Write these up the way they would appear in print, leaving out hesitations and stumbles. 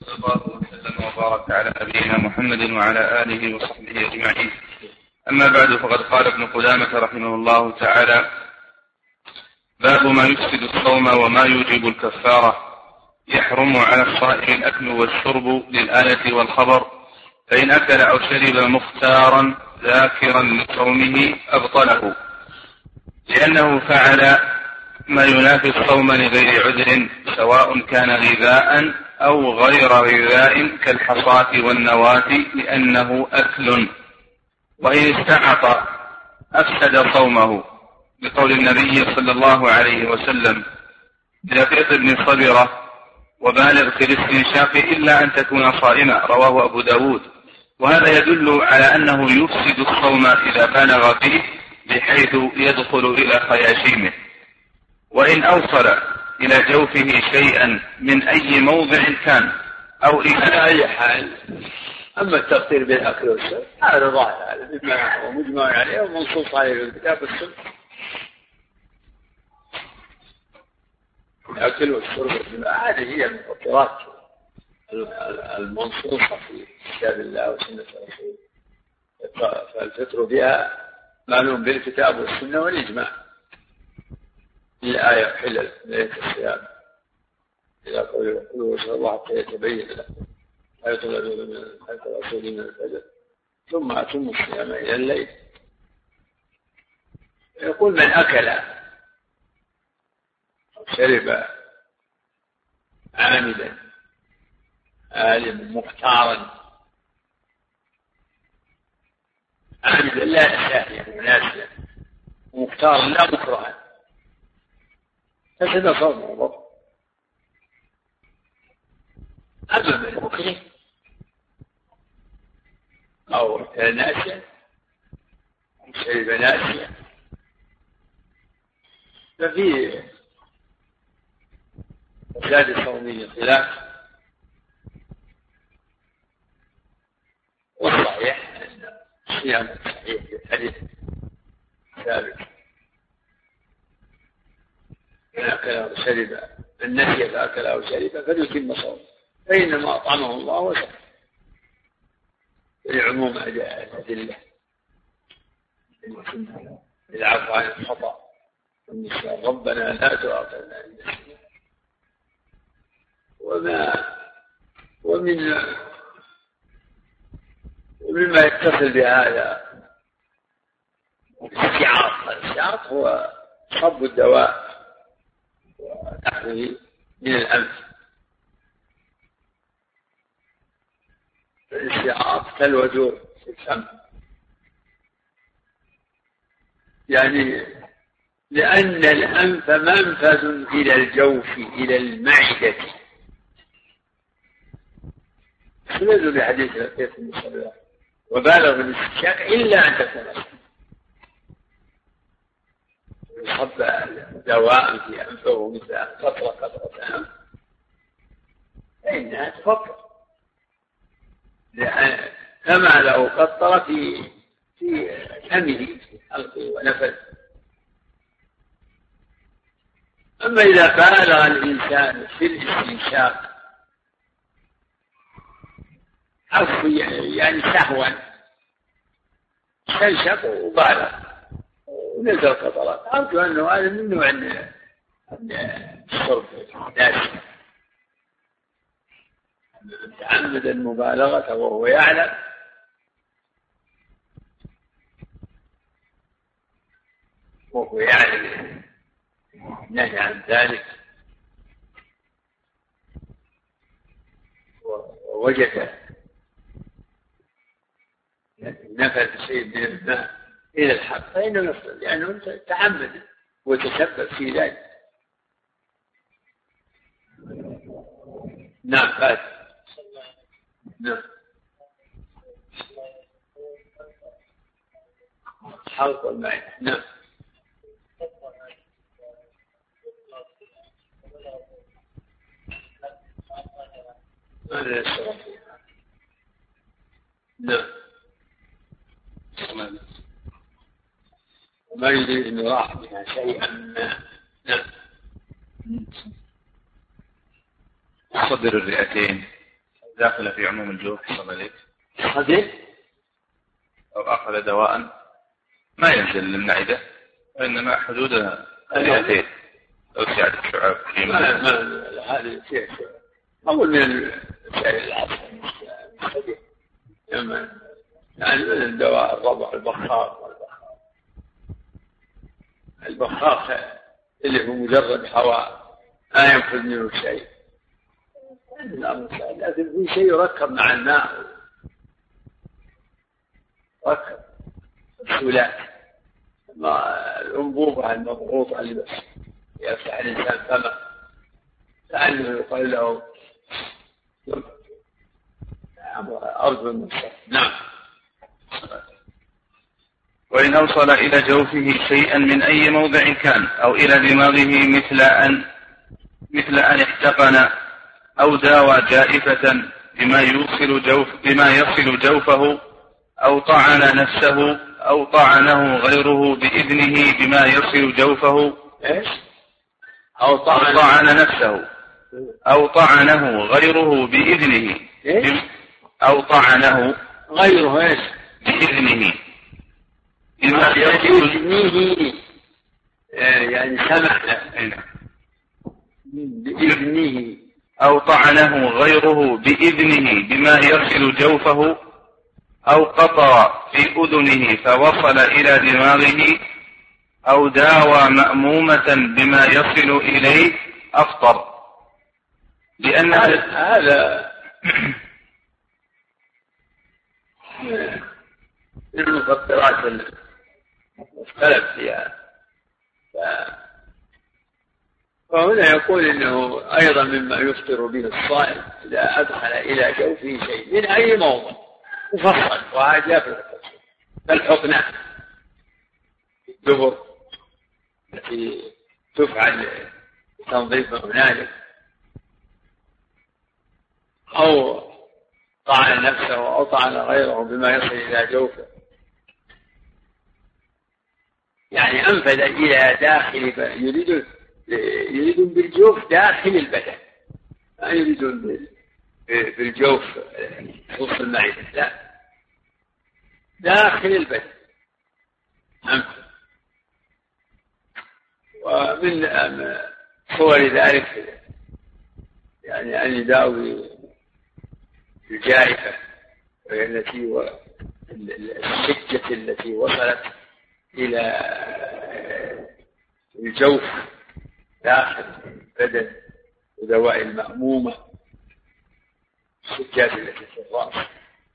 صلى الله وسلم وبارك على نبينا محمد وعلى آله وصحبه أجمعين. أما بعد، فقد قال ابن قدامة رحمه الله تعالى: باب ما يفسد الصوم وما يوجب الكفارة. يحرم على الصائم الأكل والشرب للآية والخبر، فإن أكل أو شرب مختارا ذاكرا لصومه أبطله، لأنه فعل ما ينافي الصوم لغير عذر، سواء كان غذاء أو غير غذاء كالحصاة والنواة، لأنه أكل. وإن استعط أفسد صومه، بقول النبي صلى الله عليه وسلم: لقيط بن صبرة: وبالغ في الاستنشاق إلا أن تكون صائما، رواه أبو داود. وهذا يدل على أنه يفسد الصوم إذا بالغ فيه بحيث يدخل إلى خياشيمه. وإن أوصل إلى جوفه شيئا من أي موضع كان أو إلى أي حال. أما التفطير بالأكل والشرب هذا ظاهر، هذا مما هو مجمع عليه ومنصوص عليه في الكتاب والسنة. الأكل والشرب هذه هي المفطرات المنصوصة في كتاب الله وسنة رسوله، فالفطر بها معلوم بالكتاب والسنة والإجماع. الآية حلل ليلة الصيام إلى قوله: كلوا واشربوا الله حتى يتبين لكم ما يطلب من الرسول من الفجر ثم أتموا الصيام إلى الليل. يقول: من أكل أو شرب عامدا عالم مختارا، عامدا لا ساهيا ناسيا، مختارا لا مكرها، فسد صومه بطل. أما من مكره أو ناسيا أو شرب ناسيا ففي زاد صومه خلاف. والصحيح أن الصيام الصحيح في الحديث ثابت: من أكل أو شرب، من نسي فأكل أو شرب فليتم صومه، فإنما أطعمه الله وسقاه، لعموم الأدلة العفو عن الخطأ والنسيان. ربنا لا تؤاخذنا إن نسينا. ومما يتصل بهذا الاستعاط هو صب الدواء ونحوه من الأنف. الاستعاط كالوجوع في الفم، يعني لأن الأنف منفذ إلى الجوف إلى المعدة، سنزل بحديث لقيط بن صبرة: وبالغ من الاستنشاق إلا أن تكون صب دواء في أنفه مثل قطرة أنف فإنها تفطر، كما لو قطر في فمه حلقه ونفذ. أما إذا بالغ الإنسان في الاستنشاق عفوا يعني سهوا استنشق وبالغ ونزل قطرات، أرجو أنه هذا من نوع الشرب الناس، تعمد المبالغة وهو يعلم نهي عن ذلك ووجد نفذ شيء من الماء إلى الحق فإنه يفضل، لأنه تعمد وتسبب في ذلك. نعم فات. نعم حلق الماء. نعم نعم ما يريد أن يراح منها شيئا ما. نعم صدر الرئتين داخلة في عموم الجوف صلى عليك أو أخذ دواء ما ينزل للمعدة وإنما حدودها اليتين أو سعة الشعاب هذه فيها شعاب أول من السائل العصر يعني من الدواء الرضع البخاخ اللي هو مجرد هواء لا ينفذ منه شيء، لكن في شيء يركب مع الماء، ركب السولات الأنبوبة المضغوطة اللي بس يفتح الإنسان فمه لأنه يقال له أرض المستقبل. نعم. وإن أوصل إلى جوفه شيئا من أي موضع كان أو إلى دماغه مثل أن احتقن أو داوى جائفة بما يصل جوفه أو طعن نفسه أو طعنه غيره بإذنه بما يصل جوفه أو طعن نفسه أو طعنه غيره بإذنه أو طعنه غيره بإذنه بما يصل يعني سمح بإذنه أو طعنه غيره بإذنه بما يصل جوفه أو قطع في أذنه فوصل إلى دماغه أو داوى مأمومة بما يصل إليه أفطر، لأن هذا المفطرات اختلف فيها، فهنا يقول إنه أيضا مما يفطر به الصائم إذا أدخل إلى جوفه شيء من أي موضع مفصل، وهذا في التفصيل كالحقنة الدبر التي تفعل تنظيف هنالك، أو طعن نفسه أو طعن غيره بما يصل إلى جوفه، يعني أنفذ إلى داخل يريدون بالجوف داخل البدن، ما يريدون بالجوف خصوص المعدة، لا داخل البدن أنفذ. ومن صور ذلك يعني أن يداوي الجائفة وهي الشجة التي وصلت إلى الجوف داخل البدن، ودواء المأمومة الشجات التي في الرأس،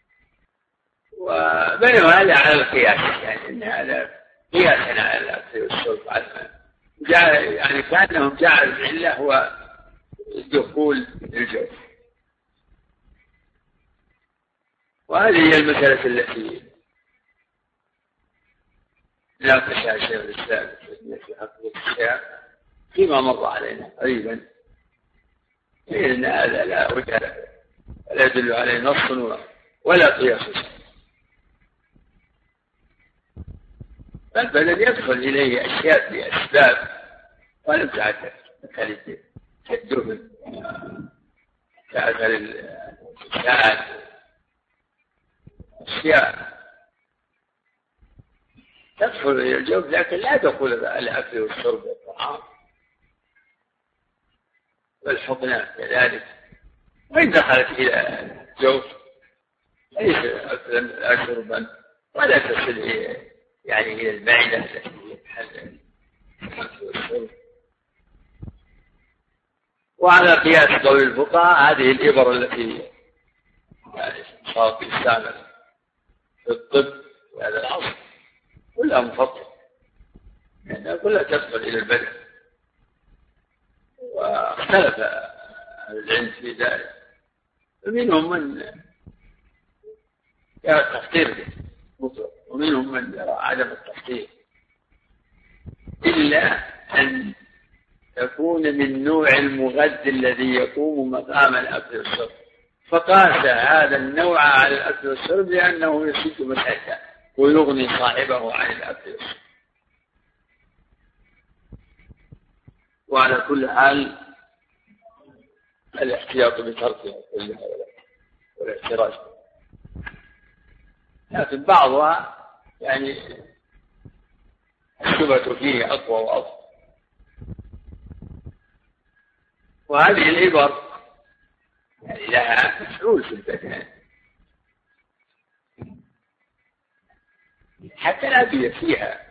وبينما هذا على القياس، يعني أن هذا قياسنا على الأكل والشرب يعني كأنهم جعلوا العلة هو دخول الجوف. وهذه هي المسألة التي ناقشها شيخ الإسلام في حقيقة الشيء فيما مر علينا قريبا، إن هذا لا وجه لا يدل عليه نص ولا قياس، بل يدخل إليه أشياء بأسباب ولم تعتد كالدهن كأثر الفساد، أشياء تدخل إلى الجوف لكن لا تدخل الأكل والشرب والطعام والحقنة كذلك، وإن دخلت إلى الجوف ليس أكلا شربا ولا تصل يعني إلى المعدة التي تحل الأكل والشرب. وعلى قياس قول الفقهاء هذه الإبر التي يعني صارت تستعمل في الطب في هذا العصر كلها مفطرة، يعني كلها تدخل إلى البدن، واختلف العلم في ذلك، فمنهم من يرى التفطير مطلق ومنهم من يرى عدم التفطير، إلا أن تكون من نوع المغذي الذي يقوم مقام الأكل والشرب، فقاس هذا النوع على الأكل والشرب لأنه يشد مسحته ويغني صاحبه عن الأكل والشرب. وعلى كل حال الاحتياط بتركها كلها والاحتراز، لكن بعضها يعني الشبهة فيه أقوى وأضعف. وهذه الإبر يعني لها مفعول في البدن، حتى الأدوية فيها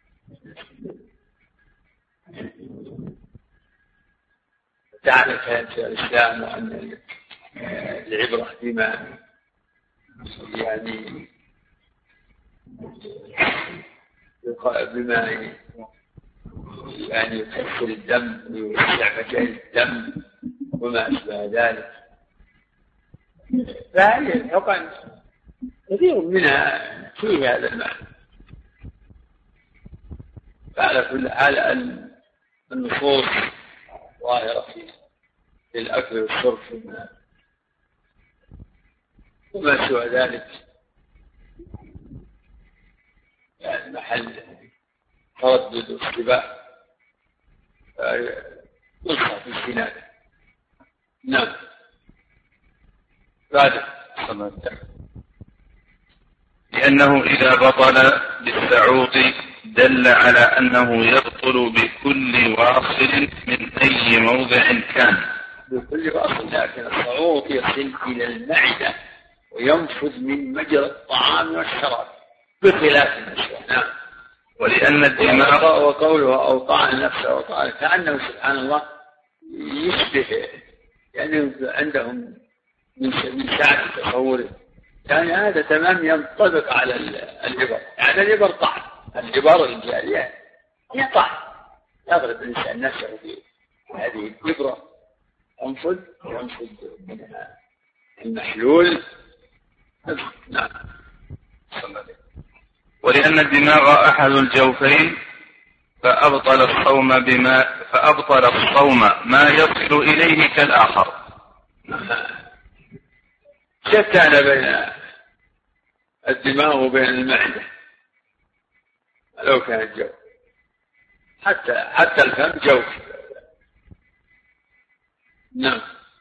تعرف في الإسلام أن العبرة بما يعني يكسر الدم ويوسع مجال الدم وما أشبه ذلك. فهذه طبعا كثير منها في هذا المعنى. فعلى كل حال النصوص ظاهرة في الأكل والشرب وما سوى ذلك يعني محل تردد واستباح ينصح في السنادة. نعم. بعد لأنه إذا بطل بالسعوط دل على أنه يبطل بكل واصل من أي موضع كان. بكل واصل، لكن الصعوط يصل إلى المعدة وينفذ من مجرى الطعام والشراب بخلاف النسوة. نعم. ولأن الدماغ وقوله أوطاع النفس أوطاع كأنه سبحان الله يشبه يعني عندهم من ساعة التصور يعني هذا تمام ينطبق على الإبر. يعني الإبر طعن، الإبر الجارية هي طعن، يضرب الإنسان نفسه في هذه الإبرة ينفذ منها المحلول. نعم. ولأن الدماغ أحد الجوفين فأبطل الصوم ما يصل إليه كالآخر. شتان بين الدماغ وبين المعدة لو كان الجوف، حتى الفم جوف. نعم.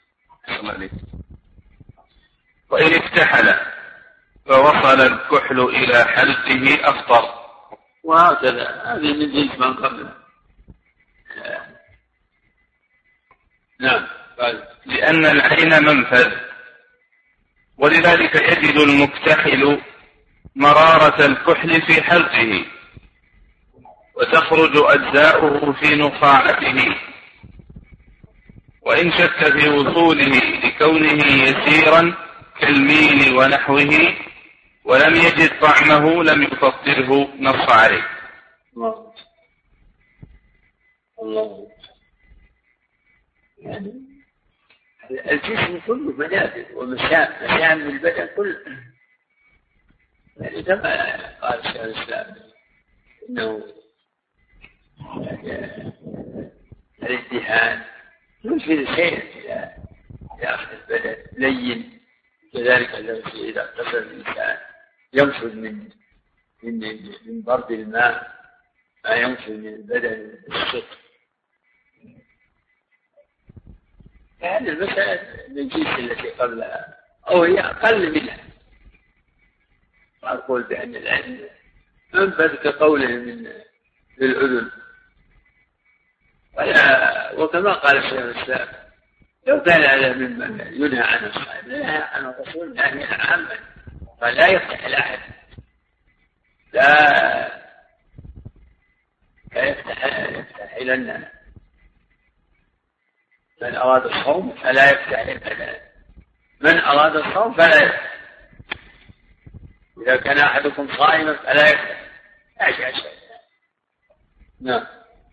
وإن اكتحل فوصل الكحل إلى حلقه أفطر. وهكذا هذه من جنس من قبله. نعم. لأن العين منفذ، ولذلك يجد المكتحل مرارة الكحل في حلقه وتخرج أجزاؤه في نخاعته، وإن شك في وصوله لكونه يسيرا كالميل ونحوه ولم يجد طعمه لم يفطره، نص عليه. الله يعني الجسم كله منافذ ومشام البدن كله، يعني كما قال شيخ الإسلام إنه الادهان ينفذ شيئا إلى آخر البدن لين، كذلك إذا اغتسل الإنسان ينفذ من برد الماء ما ينفذ من البدن الشق. هذه المسألة من جنس التي قبلها أو هي أقل منها. أقول بأن العلم منفذ كقوله من الأذن. وكما قال شيخ الإسلام لو كان هذا مما ينهى عنه الصائم لنهى عنه الرسول نهيا عاما، فلا يفتح الأحد لا يفتح إلى الناس. من أراد الصوم فلا يفتح الأذان، من أراد الصوم فلا يفتح. إذا كان أحدكم صائما فلا يفتح أشياء. نعم.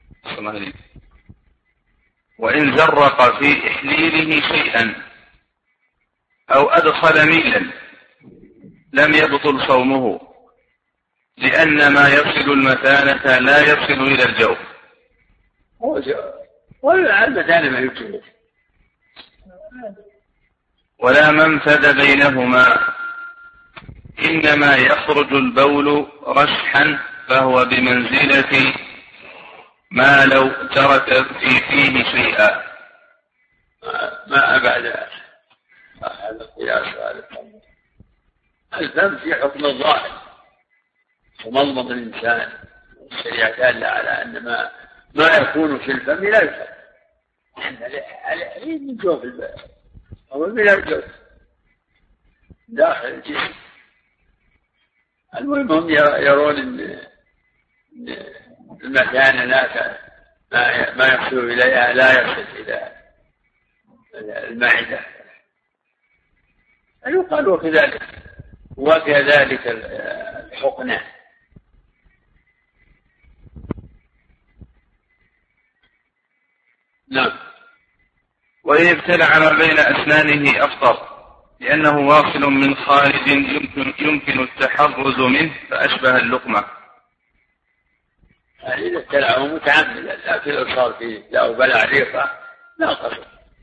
وإن زرق في إحليله شيئا أو أدخل ميلا لم يبطل صومه، لأن ما يصل المثانة لا يصل إلى الجوف. والمثانة ما يمكن ولا منفذ بينهما، إنما يخرج البول رشحا فهو بمنزلة ما لو ترك في فيه شيئا. ما بعد هذا قياس على الفم في حكم الظاهر ومضمض الإنسان. الشريعة دالة على أن ما يكون في الفم لا يفهم، لأن الحليب من جوف الفم أو من الجوف داخل الجسم. المهم هم يرون أن المكان هناك ما يصل إليها لا يصل إلى المعدة، يقال وكذلك الحقنة. نعم. وإن ابتلع ما بين أسنانه أفطر، لأنه واصل من خارج يمكن التحرز منه فأشبه اللقمة. إذا ابتلعه متعمدا لكن صار فيه لا بلع ريقة لا قصر.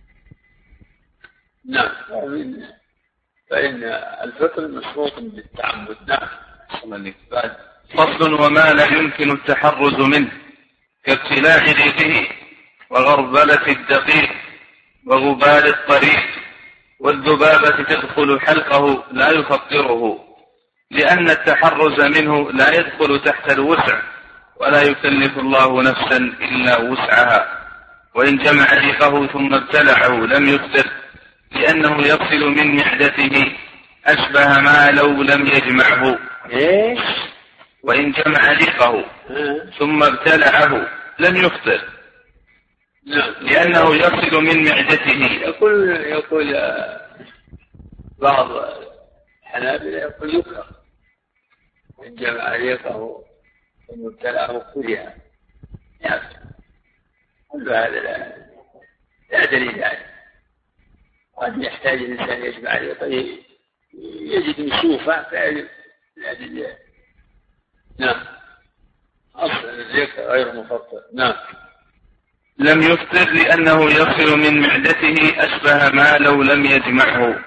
نعم. فإن الفطر مشروط بالتعمد. نعم. فصل وما لا يمكن التحرز منه كابتلاع ريقه وغربلة الدقيق وغبال الطريق والذبابة تدخل حلقه لا يفطره، لأن التحرز منه لا يدخل تحت الوسع، ولا يكلف الله نفسا إلا وسعها. وإن جمع ريقه ثم ابتلعه لم يفطر، لأنه يصل من معدته أشبه ما لو لم يجمعه. وإن جمع ريقه ثم ابتلعه لم يفطر، لأنه يصل من معدته. يقول بعض الحنابلة يقول يكره إن جمع ريقه ثم ابتلعه كلها. كل هذا لا دليل عليه. قد يحتاج الإنسان يجمع ريقه يجد نشوفه فيجد. نعم. أصل الريق غير مفطر. نعم. لم يفطر لأنه يصل من معدته أشبه ما لو لم يجمعه.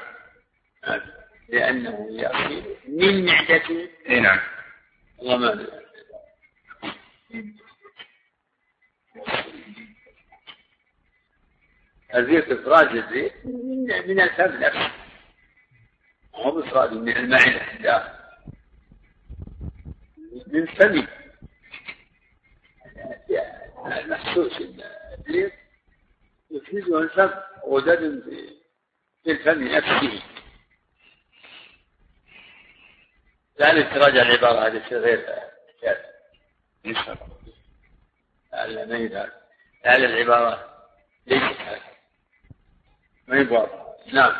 لأنه يصل من معدته. نعم. الله الريق إفراز الريق من الفم نفسه، هو إفراز من المعدة من الفم. المحسوس إن الريق يفرزه الفم غدد في الفم نفسه. لا نتراجع العبارة هذه في غير كافة إن شاء الله. ما يدار هذه العبارة ليست هذه ما يبقى. نعم.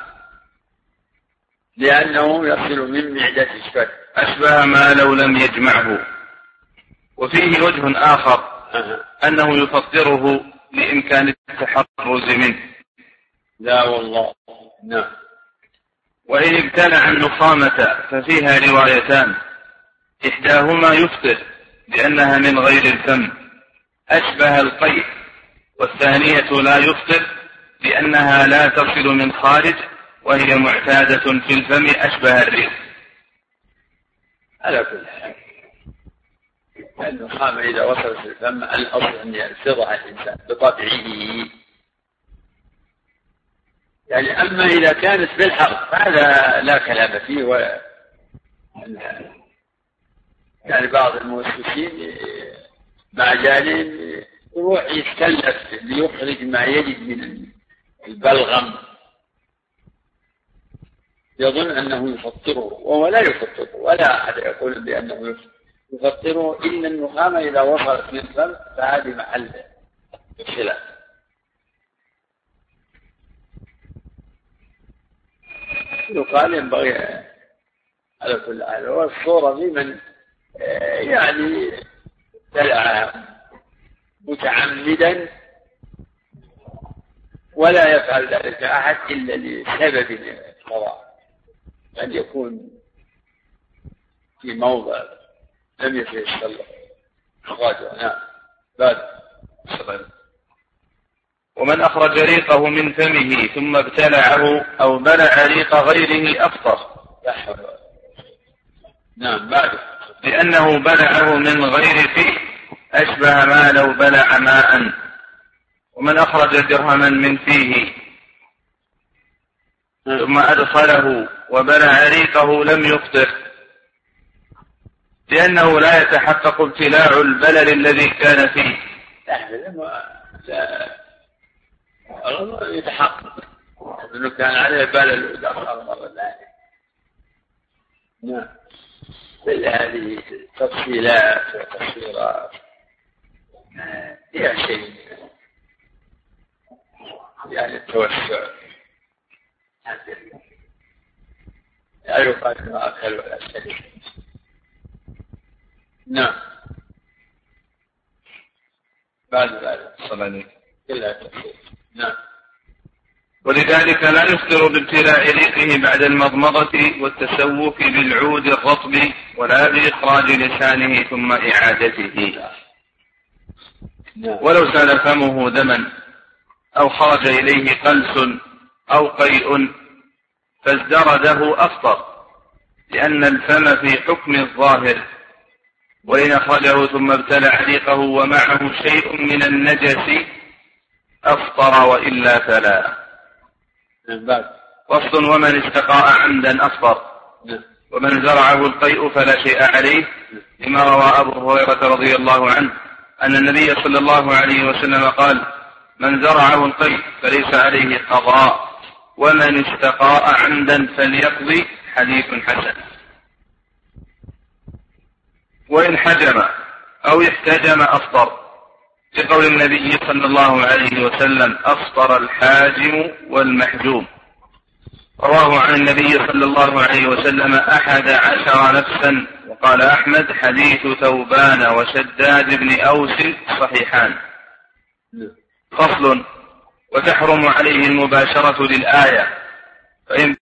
لأنه يصل من معدة الشفة أشبه ما لو لم يجمعه. وفيه وجه آخر أنه يفطره لإمكان التحرز منه. لا والله. نعم. وإن ابتلع النخامة ففيها روايتان، إحداهما يفطر لأنها من غير الفم أشبه القيء، والثانية لا يفطر لأنها لا تصل من خارج وهي معتادة في الفم أشبه الريق. على كل حال النخامة إذا وصلت الفم الأصل أن يلفظها الإنسان بطبعه. يعني أما إذا كانت بالحرف هذا لا كلام فيه. يعني بعض المؤسسين مع جانب يروح يتكلف ليخرج ما يجد من البلغم يظن أنه يفطره وهو لا يفطره، ولا أحد يقول بأنه يفطره إلا النخامة إذا وصلت من الفم فهذه محل الخلاف. يقال ينبغي على كل حال. والصورة في من يعني تلعب متعمدا ولا يفعل ذلك أحد إلا لسبب القضاء، أن يكون في موضع لم يتيسر له. نعم. بعد. ومن أخرج ريقه من فمه ثم ابتلعه أو بلع ريق غيره أفطر. نعم. بعد. لأنه بلعه من غير فيه أشبه ما لو بلع ماء. ومن أخرج درهما من فيه ثم أدخله وبلع ريقه لم يفطر، لأنه لا يتحقق ابتلاع البلل الذي كان فيه. لا يتحقق أنه كان عليه بلل ودخل مرة ثانية. نعم، كل هذه تفصيلات وتفسيرات فيها شيء يعني التوسع، لا يقال ما أكل ولا شرب. نعم، بعد الصلاة كلها تفصيل. نعم. ولذلك لا يفطر بابتلاع ريقه بعد المضمضة والتسوك بالعود الرطب ولا بإخراج لسانه ثم إعادته. ولو سال فمه دما أو خرج إليه قلس أو قيء فازدرده أفطر، لأن الفم في حكم الظاهر، وإن أخرجه ثم ابتلع ريقه ومعه شيء من النجس أفطر وإلا فلا. فصل: ومن استقاء عمدا أفطر، ومن زرعه القيء فلا شيء عليه، لما روى أبو هريرة رضي الله عنه أن النبي صلى الله عليه وسلم قال: من زرعه القيء فليس عليه قضاء، ومن استقاء عمدا فليقضي. حديث حسن. وإن حجم أو احتجم أفطر، لقول النبي صلى الله عليه وسلم: أفطر الحاجم والمحجوم. رواه عن النبي صلى الله عليه وسلم 11 نفسا. وقال أحمد: حديث ثوبان وشداد بن أوس صحيحان. فصل: وتحرم عليه المباشرة للآية، فإن